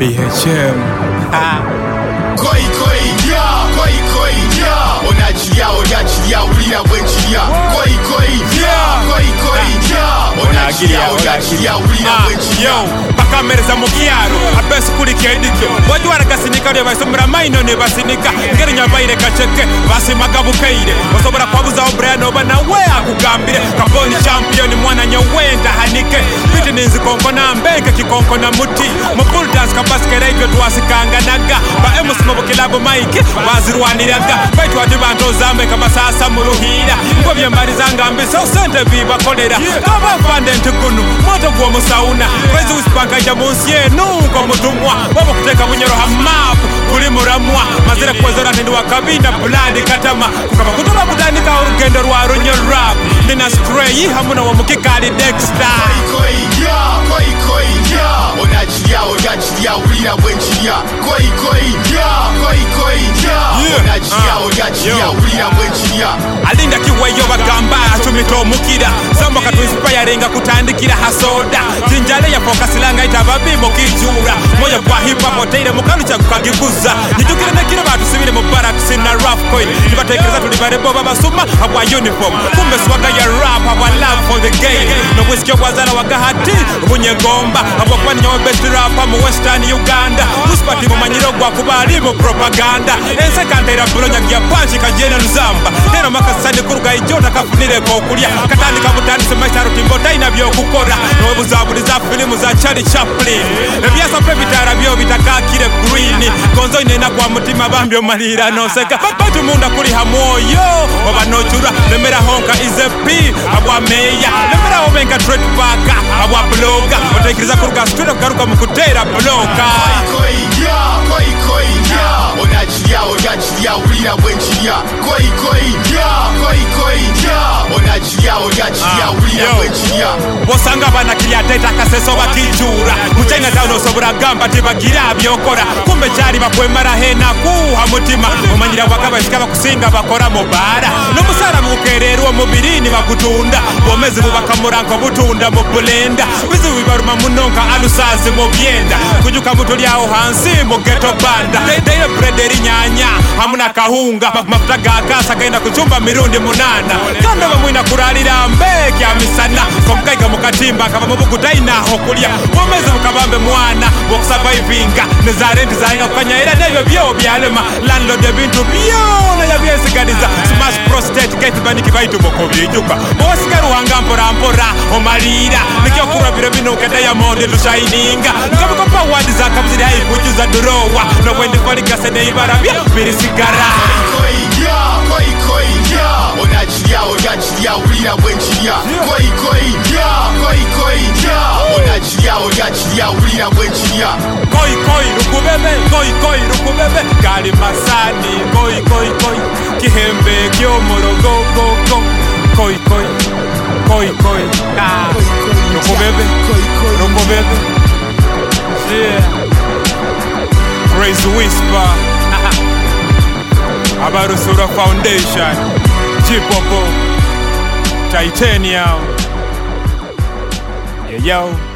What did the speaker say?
BHM. Koi koi ya, koi koi ya. Onachiya, onachiya, ulira bwenchiya. Koi koi ya, koi koi ya. Onachiya, onachiya, ulira bwenchiya. Bakamereza mu kyalo abesi kulika edikyo bwajwara gasinika lye basomera maino ne basinika ngeri nyabaire kacheke basimaga bukeire osobola kwabuzaho Brian oba nawe akugambire kaboni champion mwana nyowenda hanike biti ninzikonkona mbeke kikonkona muti mu bulldogs kabaskere ibyo twasikanganaga ba MC mu kilabo Mike bazirwaniraga baitu ati bantu zambe kabasasa mu ruhira ngo byemariza ngambiso sente biba kolera kaba fandent kunu moto gwo musauna kwezi usipanga ja munsi yenu ngo mutumwa babo kuteka bunyoro hamap kuri muramwa mazira kwezora ndi wakabinda blood katama kukaba kutoba kutandika urugendo rwa runyo rap ndina stray hamuna wa mukikali Dexter. Koi ya, koi koi ya. Onachiya, onachiya, ulira bwenchiya. Koi koi ya, koi koi ya. Onachiya, onachiya, ulira bwenchiya. Alinda kiweyo bagamba tumito mukira zamba katuinspiringa kutandikira hasoda jinjale ya focus langa itababimo kijura moyo kwa hip hop hotel mukanu cha kukagikuza nijukire nekire batusibire mu barracks na rough coin nibatekereza tuli barebo babasuma abwa uniform kumbe swaga ya rap abwa love for the game no bwisikyo kwazala wagahati bunyegomba abwa kwani nyo best rapper mu western Uganda uspati mu manyiro gwa kubali mu propaganda ense kandera bulonya ya panchi kajena nzamba tero makasani kuruga ijota kafunire ko kulya katandika mutandise maisaro timbota ina byo kukora no buzabuliza filmu za Charlie Chaplin ebyasa pebitara byo bitakakire green gonzo inena kwa mutima bambyo malira no seka batu munda kuli hamoyo obanojura lemera honka is a p abwa meya lemera obenka trade park abwa blogger otekiriza kuruga studio garuka mukutera blogger. Koi ya, koi koi ya. Onachiya, onachiya, ulira bwenchiya. Koi koi ya, koi koi ya. Onachiya, onachiya, ulira bwenchiya. Bosanga bana kilya teta kaseso bakijura muchina town osobora gamba tibagira byokora kumbe cyari bakwemara hena kuha mutima umanyira bakaba sikaba kusinga bakora mubara no musara mukerero mubirini bakutunda bomezi bubakamuranko butunda mu blender bizi bibaruma munonka alusazi mu byenda kujuka muto lyaho hansi mu ghetto banda deye brederi nyanya hamuna kahunga mafuta gakasa kaenda kuchumba mirundi munana kanda bamwina kuralira mbeke ya misana komkaiga mukatimba kaba mubukutaina hokulya bomezi mukabambe mwana bokusurvivinga nezarenti zainga kufanya ila nebyo byo byalema landlord ebintu byona yabyesigaliza smash prostate gate baniki baitu mokobijuka bosigaru hanga mpora mpora omalira nikyo kurabira binuka diamond lushininga ngabiko power za kabziri hai kujuza durowa no wendi faliga sene ibarabya birisigara. Koi ya, koi koi ya. Onachiya, onachiya, ulira bwenchiya. Koi koi ya, koi koi ya. Onachiya, onachiya, ulira bwenchiya. Koi koi rukubebe, koi koi rukubebe gali masani, koi koi koi kihembe kyo morogo go go. Koi koi, koi koi rukubebe, rukubebe. Yeah, Praise Whisper Abarusura Foundation, Jipopo, Titanium. Yo.